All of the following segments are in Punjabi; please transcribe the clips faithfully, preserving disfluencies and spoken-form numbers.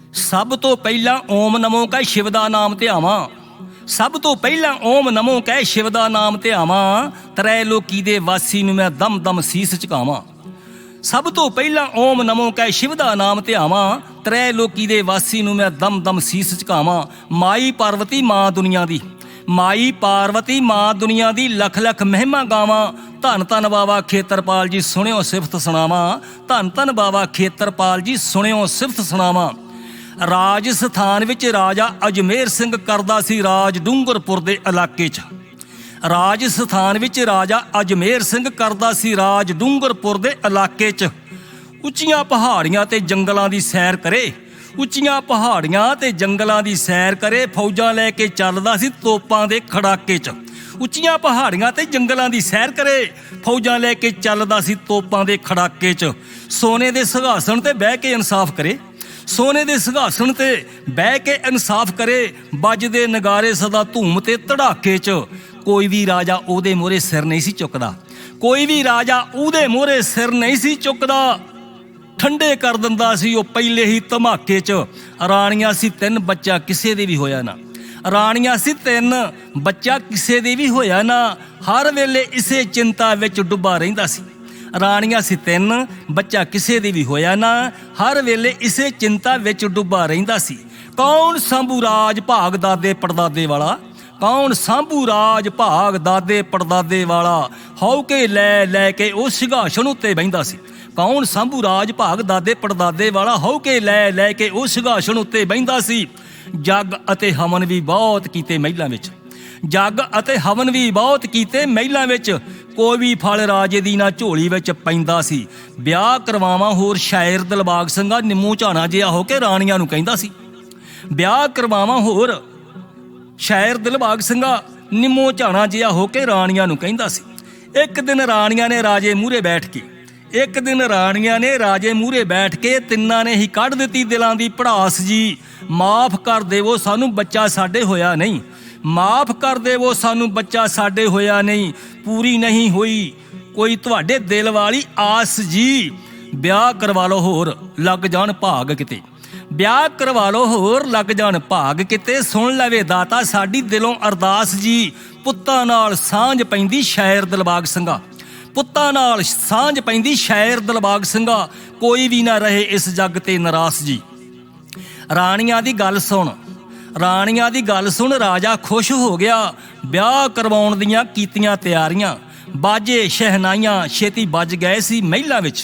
ਸਭ ਤੋਂ ਪਹਿਲਾਂ ਓਮ ਨਮੋ ਕਹਿ ਸ਼ਿਵ ਦਾ ਨਾਮ ਧਿਆਵਾਂ। ਸਭ ਤੋਂ ਪਹਿਲਾਂ ਓਮ ਨਮੋ ਕਹਿ ਸ਼ਿਵ ਦਾ ਨਾਮ ਧਿਆਵਾਂ। ਤ੍ਰੈ ਲੋਕੀ ਦੇ ਵਾਸੀ ਨੂੰ ਮੈਂ ਦਮ ਦਮ ਸੀਸ ਝੁਕਾਵਾਂ। ਸਭ ਤੋਂ ਪਹਿਲਾਂ ਓਮ ਨਮੋ ਕਹਿ ਸ਼ਿਵ ਦਾ ਨਾਮ ਧਿਆਵਾਂ। ਤ੍ਰੈ ਲੋਕੀ ਦੇ ਵਾਸੀ ਨੂੰ ਮੈਂ ਦਮ ਦਮ ਸੀਸ ਝੁਕਾਵਾਂ। ਮਾਈ ਪਾਰਵਤੀ ਮਾਂ ਦੁਨੀਆ ਦੀ, ਮਾਈ ਪਾਰਵਤੀ ਮਾਂ ਦੁਨੀਆ ਦੀ ਲੱਖ ਲੱਖ ਮਹਿਮਾ ਗਾਵਾਂ। ਧੰਨ ਧੰਨ ਬਾਬਾ ਖੇਤਰਪਾਲ ਜੀ ਸੁਣਿਓ ਸਿਫਤ ਸੁਣਾਵਾਂ। ਧੰਨ ਧੰਨ ਬਾਬਾ ਖੇਤਰਪਾਲ ਜੀ ਸੁਣਿਓ ਸਿਫਤ ਸੁਣਾਵਾਂ। ਰਾਜਸਥਾਨ ਵਿੱਚ ਰਾਜਾ ਅਜਮੇਰ ਸਿੰਘ ਕਰਦਾ ਸੀ ਰਾਜ ਡੂੰਗਰਪੁਰ ਦੇ ਇਲਾਕੇ 'ਚ। ਰਾਜਸਥਾਨ ਵਿੱਚ ਰਾਜਾ ਅਜਮੇਰ ਸਿੰਘ ਕਰਦਾ ਸੀ ਰਾਜ ਡੂੰਗਰਪੁਰ ਦੇ ਇਲਾਕੇ 'ਚ। ਉੱਚੀਆਂ ਪਹਾੜੀਆਂ ਤੇ ਜੰਗਲਾਂ ਦੀ ਸੈਰ ਕਰੇ, ਉੱਚੀਆਂ ਪਹਾੜੀਆਂ ਤੇ ਜੰਗਲਾਂ ਦੀ ਸੈਰ ਕਰੇ। ਫੌਜਾਂ ਲੈ ਕੇ ਚੱਲਦਾ ਸੀ ਤੋਪਾਂ ਦੇ ਖੜਾਕੇ 'ਚ। ਉੱਚੀਆਂ ਪਹਾੜੀਆਂ ਤੇ ਜੰਗਲਾਂ ਦੀ ਸੈਰ ਕਰੇ, ਫੌਜਾਂ ਲੈ ਕੇ ਚੱਲਦਾ ਸੀ ਤੋਪਾਂ ਦੇ ਖੜਾਕੇ 'ਚ। ਸੋਨੇ ਦੇ ਸਿੰਘਾਸਣ ਤੇ ਬਹਿ ਕੇ ਇਨਸਾਫ ਕਰੇ, ਸੋਨੇ ਦੇ ਸਿੰਘਾਸਣ ਤੇ ਬਹਿ ਕੇ ਇਨਸਾਫ ਕਰੇ। ਵੱਜਦੇ ਨਗਾਰੇ ਸਦਾ ਧੂਮ ਤੇ ਧੜਾਕੇ 'ਚ। ਕੋਈ ਵੀ ਰਾਜਾ ਉਹਦੇ ਮੂਹਰੇ ਸਿਰ ਨਹੀਂ ਸੀ ਚੁੱਕਦਾ, ਕੋਈ ਵੀ ਰਾਜਾ ਉਹਦੇ ਮੂਹਰੇ ਸਿਰ ਨਹੀਂ ਸੀ ਚੁੱਕਦਾ। ਠੰਡੇ ਕਰ ਦਿੰਦਾ ਸੀ ਉਹ ਪਹਿਲੇ ਹੀ ਧਮਾਕੇ 'ਚ। ਰਾਣੀਆਂ ਸੀ ਤਿੰਨ, ਬੱਚਾ ਕਿਸੇ ਦੇ ਵੀ ਹੋਇਆ ਨਾ। ਰਾਣੀਆਂ ਸੀ ਤਿੰਨ, ਬੱਚਾ ਕਿਸੇ ਦੇ ਵੀ ਹੋਇਆ ਨਾ। ਹਰ ਵੇਲੇ ਇਸੇ ਚਿੰਤਾ ਵਿੱਚ ਡੁੱਬਾ ਰਹਿੰਦਾ ਸੀ। ਰਾਣੀਆਂ ਸੀ ਤਿੰਨ, ਬੱਚਾ ਕਿਸੇ ਦੀ ਵੀ ਹੋਇਆ ਨਾ। ਹਰ ਵੇਲੇ ਇਸੇ ਚਿੰਤਾ ਵਿੱਚ ਡੁੱਬਾ ਰਹਿੰਦਾ ਸੀ। ਕੌਣ ਸੰਭੂ ਰਾਜ ਭਾਗ ਦਾਦੇ ਪੜਦਾਦੇ ਵਾਲਾ, ਕੌਣ ਸੰਭੂ ਰਾਜ ਭਾਗ ਦਾਦੇ ਪੜਦਾਦੇ ਵਾਲਾ। ਹਉ ਕੇ ਲੈ ਲੈ ਕੇ ਉਹ ਸਿੰਘਾਸਣ ਉੱਤੇ ਬਹਿੰਦਾ ਸੀ। ਕੌਣ ਸੰਭੂ ਰਾਜ ਭਾਗ ਦਾਦੇ ਪੜਦਾਦੇ ਵਾਲਾ। ਹਉ ਕੇ ਲੈ ਲੈ ਕੇ ਉਹ ਸਿੰਘਾਸਣ ਉੱਤੇ ਬਹਿੰਦਾ ਸੀ। ਜੱਗ ਅਤੇ ਹਵਨ ਵੀ ਬਹੁਤ ਕੀਤੇ ਮਹਿਲਾਂ ਵਿੱਚ, ਜੱਗ ਅਤੇ ਹਵਨ ਵੀ ਬਹੁਤ ਕੀਤੇ ਮਹਿਲਾਂ ਵਿੱਚ। ਕੋਈ ਵੀ ਫਲ ਰਾਜੇ ਦੀ ਨਾ ਝੋਲੀ ਵਿੱਚ ਪੈਂਦਾ ਸੀ। ਵਿਆਹ ਕਰਵਾਵਾਂ ਹੋਰ ਸ਼ਾਇਰ ਦਿਲਬਾਗ ਸਿੰਘਾ ਨਿੰਮੂ ਝਾਣਾ ਜਿਹਾ ਹੋ ਕੇ ਰਾਣੀਆਂ ਨੂੰ ਕਹਿੰਦਾ ਸੀ। ਵਿਆਹ ਕਰਵਾਵਾਂ ਹੋਰ ਸ਼ਾਇਰ ਦਿਲਬਾਗ ਸਿੰਘਾ ਨਿੰਮੂ ਝਾਣਾ ਜਿਹਾ ਹੋ ਕੇ ਰਾਣੀਆਂ ਨੂੰ ਕਹਿੰਦਾ ਸੀ। ਇੱਕ ਦਿਨ ਰਾਣੀਆਂ ਨੇ ਰਾਜੇ ਮੂਹਰੇ ਬੈਠ ਕੇ, ਇੱਕ ਦਿਨ ਰਾਣੀਆਂ ਨੇ ਰਾਜੇ ਮੂਹਰੇ ਬੈਠ ਕੇ ਤਿੰਨਾਂ ਨੇ ਹੀ ਕੱਢ ਦਿੱਤੀ ਦਿਲਾਂ ਦੀ ਭੜਾਸ ਜੀ। ਮਾਫ਼ ਕਰ ਦੇਵੋ ਸਾਨੂੰ ਬੱਚਾ ਸਾਡੇ ਹੋਇਆ ਨਹੀਂ, ਮਾਫ਼ ਕਰ ਦੇਵੋ ਸਾਨੂੰ ਬੱਚਾ ਸਾਡੇ ਹੋਇਆ ਨਹੀਂ। ਪੂਰੀ ਨਹੀਂ ਹੋਈ ਕੋਈ ਤੁਹਾਡੇ ਦਿਲ ਵਾਲੀ ਆਸ ਜੀ। ਵਿਆਹ ਕਰਵਾ ਲਓ ਹੋਰ ਲੱਗ ਜਾਣ ਭਾਗ ਕਿਤੇ, ਵਿਆਹ ਕਰਵਾ ਲਓ ਹੋਰ ਲੱਗ ਜਾਣ ਭਾਗ ਕਿਤੇ। ਸੁਣ ਲਵੇ ਦਾਤਾ ਸਾਡੀ ਦਿਲੋਂ ਅਰਦਾਸ ਜੀ। ਪੁੱਤਾਂ ਨਾਲ ਸਾਂਝ ਪੈਂਦੀ ਸ਼ਾਇਰ ਦਿਲਬਾਗ ਸਿੰਘਾ, ਪੁੱਤਾਂ ਨਾਲ ਸਾਂਝ ਪੈਂਦੀ ਸ਼ਾਇਰ ਦਿਲਬਾਗ ਸਿੰਘਾ। ਕੋਈ ਵੀ ਨਾ ਰਹੇ ਇਸ ਜੱਗ ਤੇ ਨਰਾਸ ਜੀ। ਰਾਣੀਆਂ ਦੀ ਗੱਲ ਸੁਣ, ਰਾਣੀਆਂ ਦੀ ਗੱਲ ਸੁਣ ਰਾਜਾ ਖੁਸ਼ ਹੋ ਗਿਆ। ਵਿਆਹ ਕਰਵਾਉਣ ਦੀਆਂ ਕੀਤੀਆਂ ਤਿਆਰੀਆਂ। ਬਾਜੇ ਸ਼ਹਿਨਾਈਆਂ ਛੇਤੀ ਵੱਜ ਗਏ ਸੀ ਮਹਿਲਾਂ ਵਿੱਚ,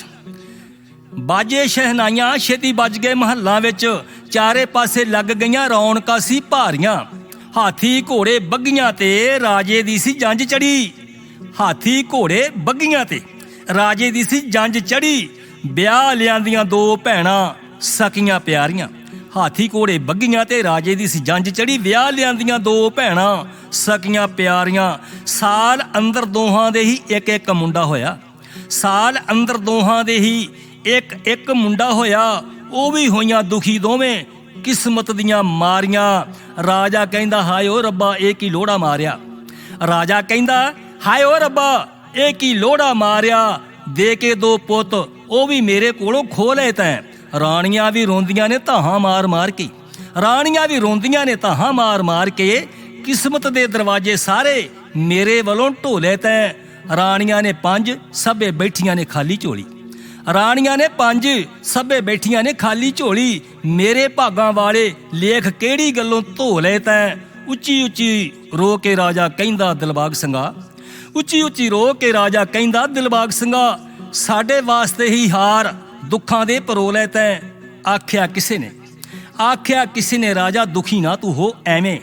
ਬਾਜੇ ਸ਼ਹਿਨਾਈਆਂ ਛੇਤੀ ਵੱਜ ਗਏ ਮਹੱਲਾਂ ਵਿੱਚ। ਚਾਰੇ ਪਾਸੇ ਲੱਗ ਗਈਆਂ ਰੌਣਕਾਂ ਸੀ ਭਾਰੀਆਂ। ਹਾਥੀ ਘੋੜੇ ਬੱਗੀਆਂ ਤੇ ਰਾਜੇ ਦੀ ਸੀ ਜੰਝ ਚੜੀ, ਹਾਥੀ ਘੋੜੇ ਬੱਗੀਆਂ ਤੇ ਰਾਜੇ ਦੀ ਸੀ ਜੰਝ ਚੜੀ। ਵਿਆਹ ਲਿਆਂਦੀਆਂ ਦੋ ਭੈਣਾਂ ਸਕੀਆਂ ਪਿਆਰੀਆਂ। ਹਾਥੀ ਘੋੜੇ ਬੱਗੀਆਂ ਤੇ ਰਾਜੇ ਦੀ ਸੀ ਜੰਝ ਚੜੀ। ਵਿਆਹ ਲਿਆਂਦੀਆਂ ਦੋ ਭੈਣਾਂ ਸਕੀਆਂ ਪਿਆਰੀਆਂ। ਸਾਲ ਅੰਦਰ ਦੋਹਾਂ ਦੇ ਹੀ ਇੱਕ ਇੱਕ ਮੁੰਡਾ ਹੋਇਆ, ਸਾਲ ਅੰਦਰ ਦੋਹਾਂ ਦੇ ਹੀ ਇੱਕ ਇੱਕ ਮੁੰਡਾ ਹੋਇਆ। ਉਹ ਵੀ ਹੋਈਆਂ ਦੁਖੀ ਦੋਵੇਂ ਕਿਸਮਤ ਦੀਆਂ ਮਾਰੀਆਂ। ਰਾਜਾ ਕਹਿੰਦਾ ਹਾਏ ਓ ਰੱਬਾ ਇਹ ਕੀ ਲੋੜਾ ਮਾਰਿਆ, ਰਾਜਾ ਕਹਿੰਦਾ ਹਾਏ ਓ ਰੱਬਾ ਇਹ ਕੀ ਲੋੜਾ ਮਾਰਿਆ। ਦੇ ਕੇ ਦੋ ਪੁੱਤ ਉਹ ਵੀ ਮੇਰੇ ਕੋਲੋਂ ਖੋਹ ਲਏ ਤੈਂ। ਰਾਣੀਆਂ ਵੀ ਰੋਂਦੀਆਂ ਨੇ ਧਾਹਾਂ ਮਾਰ ਮਾਰ ਕੇ, ਰਾਣੀਆਂ ਵੀ ਰੋਂਦੀਆਂ ਨੇ ਧਾਹਾਂ ਮਾਰ ਮਾਰ ਕੇ। ਕਿਸਮਤ ਦੇ ਦਰਵਾਜ਼ੇ ਸਾਰੇ ਮੇਰੇ ਵੱਲੋਂ ਢੋਲੇ ਤੈਂ। ਰਾਣੀਆਂ ਨੇ ਪੰਜ ਸਭੇ ਬੈਠੀਆਂ ਨੇ ਖਾਲੀ ਝੋਲੀ, ਰਾਣੀਆਂ ਨੇ ਪੰਜ ਸਭੇ ਬੈਠੀਆਂ ਨੇ ਖਾਲੀ ਝੋਲੀ। ਮੇਰੇ ਭਾਗਾਂ ਵਾਲੇ ਲੇਖ ਕਿਹੜੀ ਗੱਲੋਂ ਧੋ ਲਏ ਤੈਂ। ਉੱਚੀ ਉੱਚੀ ਰੋ ਕੇ ਰਾਜਾ ਕਹਿੰਦਾ ਦਿਲਬਾਗ ਸਿੰਘਾ, ਉੱਚੀ ਉੱਚੀ ਰੋ ਕੇ ਰਾਜਾ ਕਹਿੰਦਾ ਦਿਲਬਾਗ ਸਿੰਘਾ। ਸਾਡੇ ਵਾਸਤੇ ਹੀ ਹਾਰ ਦੁੱਖਾਂ ਦੇ ਪਰੋ ਲੈ ਤੈਂ। ਆਖਿਆ ਕਿਸੇ ਨੇ, ਆਖਿਆ ਕਿਸੇ ਨੇ ਰਾਜਾ ਦੁਖੀ ਨਾ ਤੂੰ ਹੋ ਐਵੇਂ,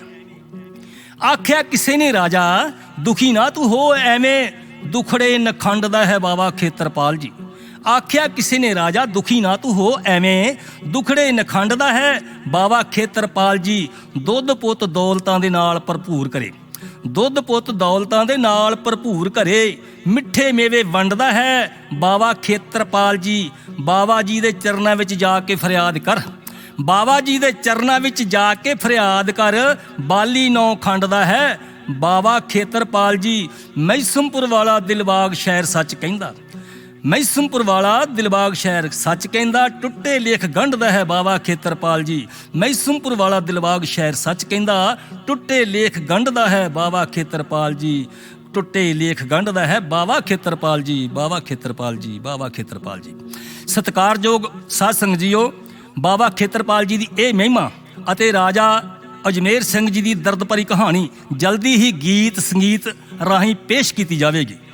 ਆਖਿਆ ਕਿਸੇ ਨੇ ਰਾਜਾ ਦੁਖੀ ਨਾ ਤੂੰ ਹੋ ਐਵੇਂ। ਦੁਖੜੇ ਨਖੰਡ ਦਾ ਹੈ ਬਾਬਾ ਖੇਤਰਪਾਲ ਜੀ। ਆਖਿਆ ਕਿਸੇ ਨੇ ਰਾਜਾ ਦੁਖੀ ਨਾ ਤੂੰ ਹੋ ਐਵੇਂ। ਦੁਖੜੇ ਨਖੰਡ ਦਾ ਹੈ ਬਾਬਾ ਖੇਤਰਪਾਲ ਜੀ। ਦੁੱਧ ਪੁੱਤ ਦੌਲਤਾਂ ਦੇ ਨਾਲ ਭਰਪੂਰ ਕਰੇ, ਦੁੱਧ ਪੁੱਤ ਦੌਲਤਾਂ ਦੇ ਨਾਲ ਭਰਪੂਰ ਕਰੇ। ਮਿੱਠੇ ਮੇਵੇ ਵੰਡਦਾ ਹੈ ਬਾਬਾ ਖੇਤਰਪਾਲ ਜੀ। ਬਾਬਾ ਜੀ ਦੇ ਚਰਨਾਂ ਵਿੱਚ ਜਾ ਕੇ ਫਰਿਆਦ ਕਰ, ਬਾਬਾ ਜੀ ਦੇ ਚਰਨਾਂ ਵਿੱਚ ਜਾ ਕੇ ਫਰਿਆਦ ਕਰ। ਬਾਲੀ ਨੌ ਖੰਡ ਦਾ ਹੈ ਬਾਬਾ ਖੇਤਰਪਾਲ ਜੀ। ਮੈਸਮਪੁਰ ਵਾਲਾ ਦਿਲਬਾਗ ਸ਼ਾਇਰ ਸੱਚ ਕਹਿੰਦਾ, ਮੈਸਮਪੁਰ ਵਾਲਾ ਦਿਲਬਾਗ ਸ਼ਹਿਰ ਸੱਚ ਕਹਿੰਦਾ, ਟੁੱਟੇ ਲੇਖ ਗੰਢਦਾ ਹੈ ਬਾਵਾ ਖੇਤਰਪਾਲ ਜੀ। ਮੈਸਮਪੁਰ ਵਾਲਾ ਦਿਲਬਾਗ ਸ਼ਹਿਰ ਸੱਚ ਕਹਿੰਦਾ, ਟੁੱਟੇ ਲੇਖ ਗੰਢਦਾ ਹੈ ਬਾਵਾ ਖੇਤਰਪਾਲ ਜੀ। ਟੁੱਟੇ ਲੇਖ ਗੰਢਦਾ ਹੈ ਬਾਵਾ ਖੇਤਰਪਾਲ ਜੀ, ਬਾਵਾ ਖੇਤਰਪਾਲ ਜੀ, ਬਾਵਾ ਖੇਤਰਪਾਲ ਜੀ। ਸਤਿਕਾਰਯੋਗ ਸਾਧ ਸੰਗਤ ਜੀਓ, ਬਾਬਾ ਖੇਤਰਪਾਲ ਜੀ ਦੀ ਇਹ ਮਹਿਮਾ ਅਤੇ ਰਾਜਾ ਅਜਮੇਰ ਸਿੰਘ ਜੀ ਦੀ ਦਰਦ ਭਰੀ ਕਹਾਣੀ ਜਲਦੀ ਹੀ ਗੀਤ ਸੰਗੀਤ ਰਾਹੀਂ ਪੇਸ਼ ਕੀਤੀ ਜਾਵੇਗੀ।